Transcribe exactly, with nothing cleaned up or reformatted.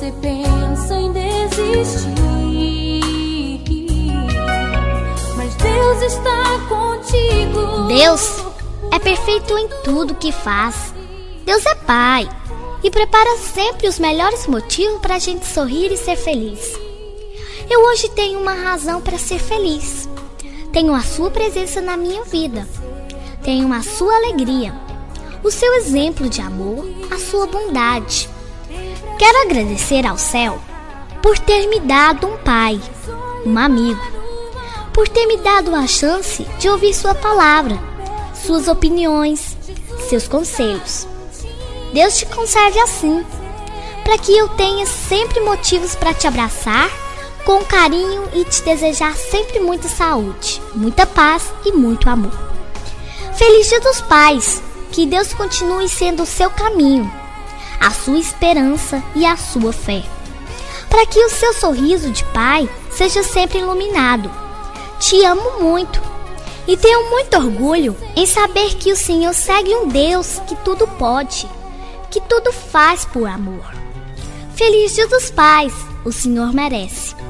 você pensa em desistir, mas Deus está contigo. Deus é perfeito em tudo que faz. Deus é Pai e prepara sempre os melhores motivos para a gente sorrir e ser feliz. Eu hoje tenho uma razão para ser feliz. Tenho a sua presença na minha vida. Tenho a sua alegria, o seu exemplo de amor, a sua bondade. Quero agradecer ao céu por ter me dado um pai, um amigo, por ter me dado a chance de ouvir sua palavra, suas opiniões, seus conselhos. Deus te conserve assim, para que eu tenha sempre motivos para te abraçar com carinho e te desejar sempre muita saúde, muita paz e muito amor. Feliz Dia dos Pais! Que Deus continue sendo o seu caminho, a sua esperança e a sua fé, para que o seu sorriso de pai seja sempre iluminado. Te amo muito e tenho muito orgulho em saber que o Senhor segue um Deus que tudo pode, que tudo faz por amor. Feliz Dia dos Pais! O Senhor merece.